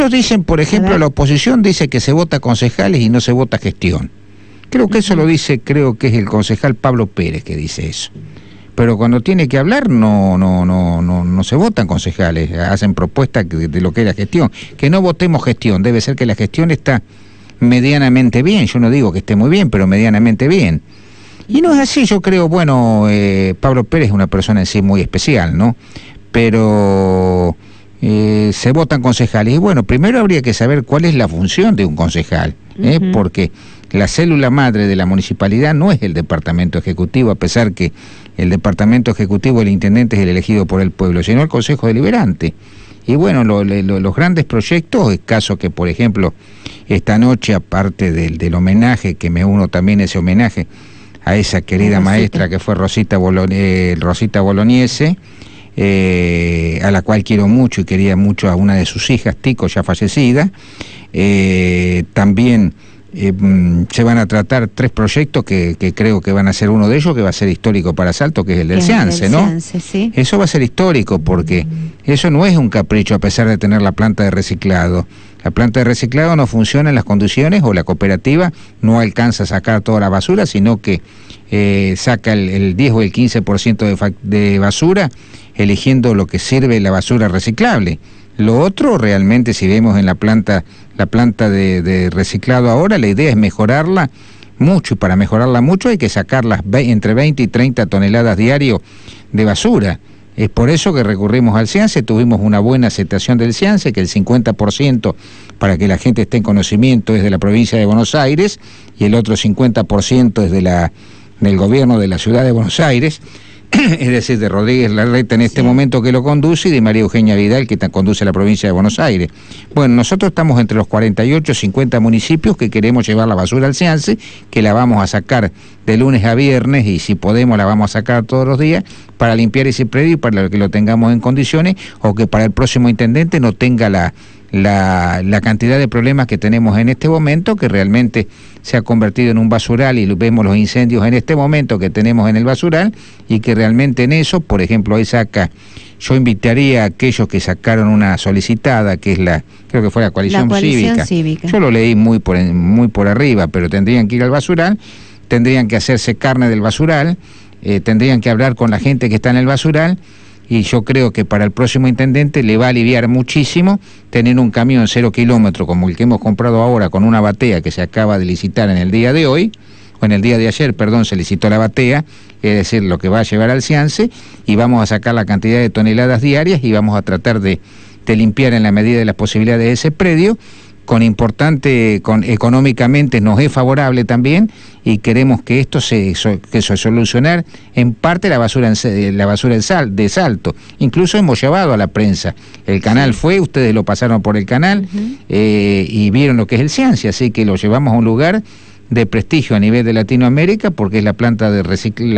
Ellos dicen, por ejemplo, la oposición dice que se vota concejales y no se vota gestión. Creo que eso lo dice, creo que es el concejal Pablo Pérez que dice eso. Pero cuando tiene que hablar no se votan concejales, hacen propuestas de lo que es la gestión. Que no votemos gestión, debe ser que la gestión está medianamente bien, yo no digo que esté muy bien, pero medianamente bien. Y no es así, yo creo, bueno, Pablo Pérez es una persona en sí muy especial, ¿no? Pero se votan concejales. Y bueno, primero habría que saber cuál es la función de un concejal, porque la célula madre de la municipalidad no es el departamento ejecutivo, a pesar que el departamento ejecutivo, el intendente es el elegido por el pueblo, sino el consejo deliberante. Y bueno, los grandes proyectos, es caso que, por ejemplo, esta noche, aparte del homenaje, que me uno también a ese homenaje a esa querida maestra que fue Rosita Bolognese, a la cual quiero mucho y quería mucho a una de sus hijas, Tico, ya fallecida, también se van a tratar 3 proyectos que creo que van a ser uno de ellos, que va a ser histórico para Salto, que es el del Ciance, ¿no? Ciance, sí. Eso va a ser histórico porque eso no es un capricho a pesar de tener la planta de reciclado. La planta de reciclado no funciona en las condiciones, o la cooperativa no alcanza a sacar toda la basura, sino que saca el 10 o el 15% de basura, eligiendo lo que sirve la basura reciclable. Lo otro, realmente, si vemos en la planta de reciclado ahora, la idea es mejorarla mucho, y para mejorarla mucho hay que sacar entre 20 y 30 toneladas diario de basura. Es por eso que recurrimos al Ciance, tuvimos una buena aceptación del Ciance, que el 50%, para que la gente esté en conocimiento, es de la provincia de Buenos Aires, y el otro 50% es del gobierno de la ciudad de Buenos Aires, es decir, de Rodríguez Larreta en este momento, que lo conduce, y de María Eugenia Vidal, que conduce la provincia de Buenos Aires. Bueno, nosotros estamos entre los 48 y 50 municipios que queremos llevar la basura al Ciance, que la vamos a sacar de lunes a viernes, y si podemos la vamos a sacar todos los días, para limpiar ese predio y para que lo tengamos en condiciones, o que para el próximo intendente no tenga la cantidad de problemas que tenemos en este momento, que realmente se ha convertido en un basural, y vemos los incendios en este momento que tenemos en el basural, y que realmente en eso, por ejemplo, ahí yo invitaría a aquellos que sacaron una solicitada, que es creo que fue la coalición cívica. Yo lo leí muy por arriba, pero tendrían que ir al basural, tendrían que hacerse carne del basural, tendrían que hablar con la gente que está en el basural, y yo creo que para el próximo intendente le va a aliviar muchísimo tener un camión 0 kilómetros como el que hemos comprado ahora, con una batea que se acaba de licitar en el día de hoy, o en el día de ayer, perdón, se licitó la batea, es decir, lo que va a llevar al Ciance, y vamos a sacar la cantidad de toneladas diarias, y vamos a tratar de limpiar en la medida de las posibilidades de ese predio, económicamente nos es favorable también, y queremos que esto se solucionar en parte la basura de Salto. Incluso hemos llevado a la prensa, el canal fue, ustedes lo pasaron por el canal, y vieron lo que es el Ciance, así que lo llevamos a un lugar de prestigio a nivel de Latinoamérica, porque es la planta de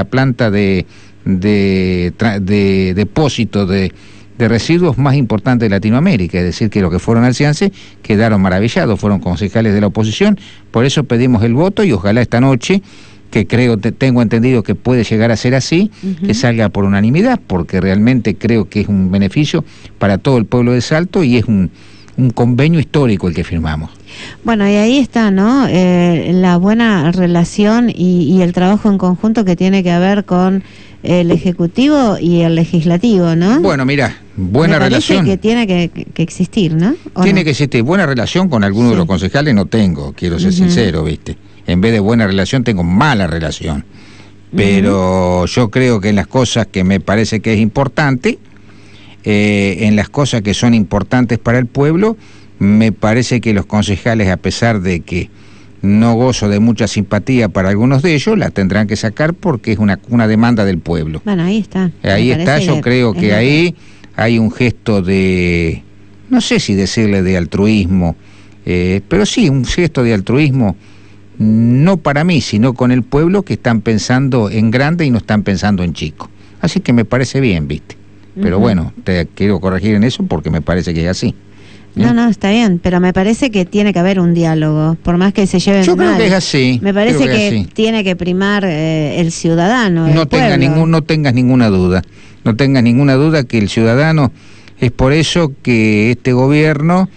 depósito de residuos más importante de Latinoamérica. Es decir, que los que fueron al Ciance quedaron maravillados, fueron concejales de la oposición. Por eso pedimos el voto, y ojalá esta noche, que tengo entendido que puede llegar a ser así, que salga por unanimidad, porque realmente creo que es un beneficio para todo el pueblo de Salto, y es un convenio histórico el que firmamos. Bueno, y ahí está, ¿no? La buena relación y el trabajo en conjunto que tiene que ver con el Ejecutivo y el Legislativo, ¿no? Bueno, mira, buena relación. Que tiene que existir, ¿no? Tiene que existir. Buena relación con algunos de los concejales no tengo, quiero ser sincero, ¿viste? En vez de buena relación tengo mala relación. Pero yo creo que en las cosas que me parece que es importante, en las cosas que son importantes para el pueblo, me parece que los concejales, a pesar de que no gozo de mucha simpatía para algunos de ellos, la tendrán que sacar porque es una demanda del pueblo. Bueno, ahí está. Ahí está, yo creo que ahí hay un gesto de, no sé si decirle de altruismo, pero sí, un gesto de altruismo, no para mí, sino con el pueblo, que están pensando en grande y no están pensando en chico. Así que me parece bien, ¿viste? Pero bueno, te quiero corregir en eso porque me parece que es así. No, está bien, pero me parece que tiene que haber un diálogo, por más que se lleven mal. Yo creo que es así. Me parece que tiene que primar el ciudadano, no tengas ninguna duda. No tengas ninguna duda que el ciudadano, es por eso que este gobierno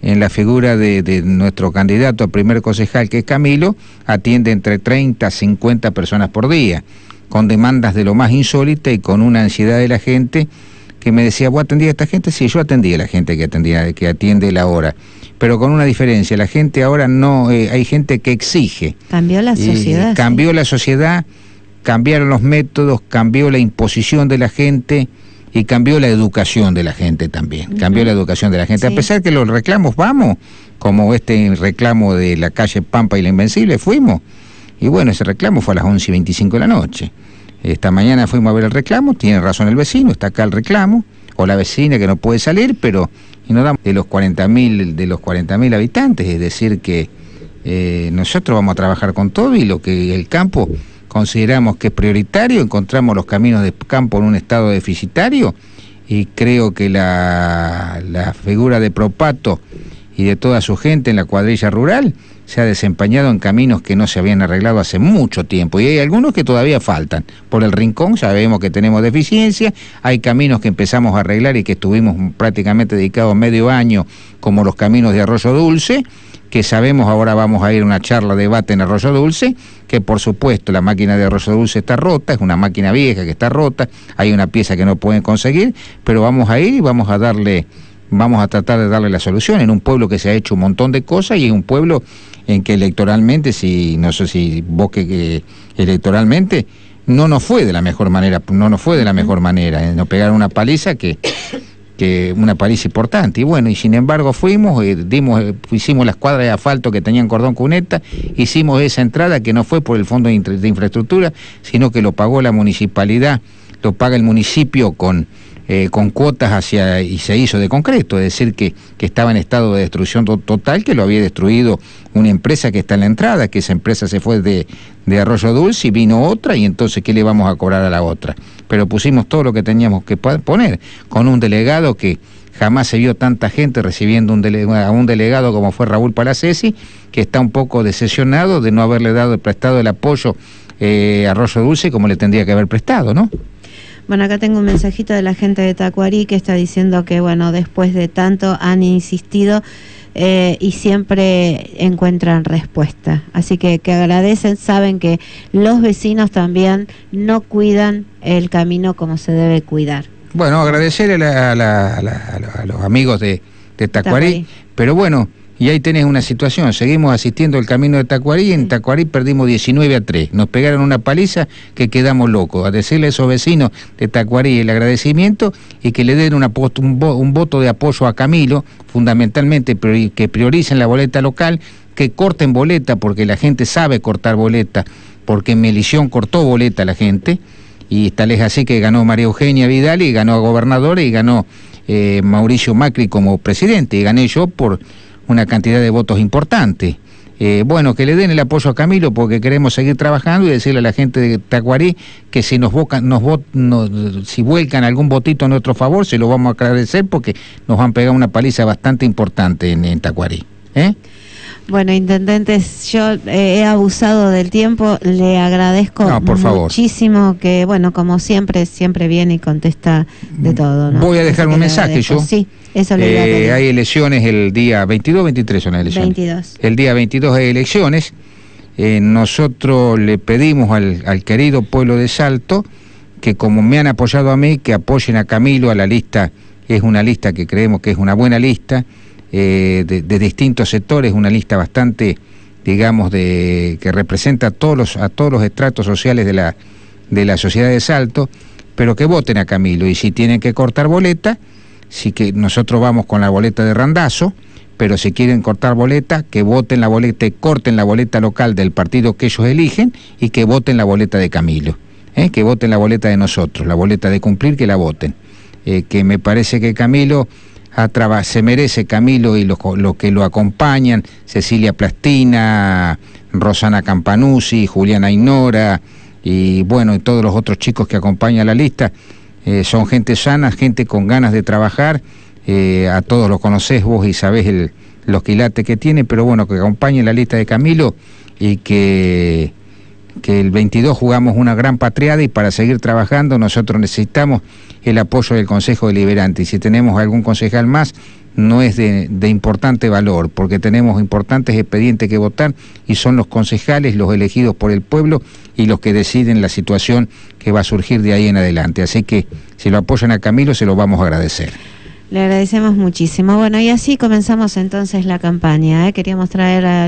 en la figura de nuestro candidato a primer concejal, que es Camilo, atiende entre 30 a 50 personas por día, con demandas de lo más insólita y con una ansiedad de la gente que me decía, ¿vos atendías a esta gente? Sí, yo atendía a la gente que atiende la hora, pero con una diferencia, la gente ahora no, hay gente que exige. Cambió la sociedad. Cambió la sociedad, cambiaron los métodos, cambió la imposición de la gente y cambió la educación de la gente también, cambió la educación de la gente, sí. A pesar que los reclamos vamos, como este reclamo de la calle Pampa y la Invencible, fuimos, y bueno, ese reclamo fue a las 11:25 de la noche. Esta mañana fuimos a ver el reclamo, tiene razón el vecino, está acá el reclamo, o la vecina que no puede salir, pero y nos damos de los 40.000 habitantes, es decir que nosotros vamos a trabajar con todo y lo que el campo consideramos que es prioritario, encontramos los caminos de campo en un estado deficitario y creo que la figura de Propato y de toda su gente en la cuadrilla rural se ha desempeñado en caminos que no se habían arreglado hace mucho tiempo y hay algunos que todavía faltan. Por el Rincón sabemos que tenemos deficiencia, hay caminos que empezamos a arreglar y que estuvimos prácticamente dedicados medio año, como los caminos de Arroyo Dulce, que sabemos ahora vamos a ir a una charla, debate en Arroyo Dulce, que por supuesto la máquina de Arroyo Dulce está rota, es una máquina vieja que está rota, hay una pieza que no pueden conseguir, pero vamos a ir y vamos a tratar de darle la solución en un pueblo que se ha hecho un montón de cosas y en un pueblo en que electoralmente, no sé si vos que electoralmente no nos fue de la mejor manera, nos pegaron una paliza que una paliza importante, y bueno, y sin embargo fuimos, hicimos las cuadras de asfalto que tenían cordón cuneta, hicimos esa entrada que no fue por el Fondo de Infraestructura, sino que lo pagó la municipalidad, lo paga el municipio con cuotas y se hizo de concreto, es decir que estaba en estado de destrucción total, que lo había destruido una empresa que está en la entrada, que esa empresa se fue de Arroyo Dulce y vino otra, y entonces ¿qué le vamos a cobrar a la otra? Pero pusimos todo lo que teníamos que poner, con un delegado que jamás se vio tanta gente recibiendo a un delegado como fue Raúl Palacesi, que está un poco decepcionado de no haberle prestado el apoyo a Arroyo Dulce como le tendría que haber prestado, ¿no? Bueno, acá tengo un mensajito de la gente de Tacuarí que está diciendo que, bueno, después de tanto han insistido y siempre encuentran respuesta. Así que agradecen, saben que los vecinos también no cuidan el camino como se debe cuidar. Bueno, agradecerle a los amigos de Tacuarí, pero bueno, y ahí tenés una situación, seguimos asistiendo al camino de Tacuarí, y en Tacuarí perdimos 19-3, nos pegaron una paliza que quedamos locos. A decirle a esos vecinos de Tacuarí el agradecimiento y que le den un voto de apoyo a Camilo, fundamentalmente que prioricen la boleta local, que corten boleta, porque la gente sabe cortar boleta, porque en Melición cortó boleta la gente, y tal es así que ganó María Eugenia Vidal y ganó a gobernadora y ganó Mauricio Macri como presidente, y gané yo por una cantidad de votos importante. Bueno, que le den el apoyo a Camilo porque queremos seguir trabajando y decirle a la gente de Tacuarí que si si vuelcan algún votito a nuestro favor, se lo vamos a agradecer porque nos han pegado una paliza bastante importante en Tacuarí. Bueno, intendentes, yo he abusado del tiempo, le agradezco muchísimo que, bueno, como siempre viene y contesta de todo, ¿no? Voy a dejar un mensaje yo. Sí, eso le voy a pedir. Hay elecciones el día 22, 23 son las elecciones. 22. El día 22 hay elecciones. Nosotros le pedimos al querido pueblo de Salto que, como me han apoyado a mí, que apoyen a Camilo a la lista. Es una lista que creemos que es una buena lista, de distintos sectores, una lista bastante, digamos, que representa a todos los estratos sociales de la sociedad de Salto, pero que voten a Camilo, y si tienen que cortar boleta, sí que nosotros vamos con la boleta de Randazzo, pero si quieren cortar boleta, que voten la boleta, corten la boleta local del partido que ellos eligen y que voten la boleta de Camilo, que voten la boleta de nosotros, la boleta de cumplir, que la voten, que me parece que Camilo se merece, Camilo y los que lo acompañan, Cecilia Plastina, Rosana Campanuzzi, Juliana Ainora y bueno, y todos los otros chicos que acompañan la lista, son gente sana, gente con ganas de trabajar, a todos los conocés vos y sabés los quilates que tiene, pero bueno, que acompañen la lista de Camilo y que el 22 jugamos una gran patriada, y para seguir trabajando nosotros necesitamos el apoyo del Consejo Deliberante, y si tenemos algún concejal más no es de importante valor, porque tenemos importantes expedientes que votar y son los concejales, los elegidos por el pueblo y los que deciden la situación que va a surgir de ahí en adelante. Así que si lo apoyan a Camilo, se lo vamos a agradecer. Le agradecemos muchísimo. Bueno, y así comenzamos entonces la campaña, ¿eh? Queríamos traer a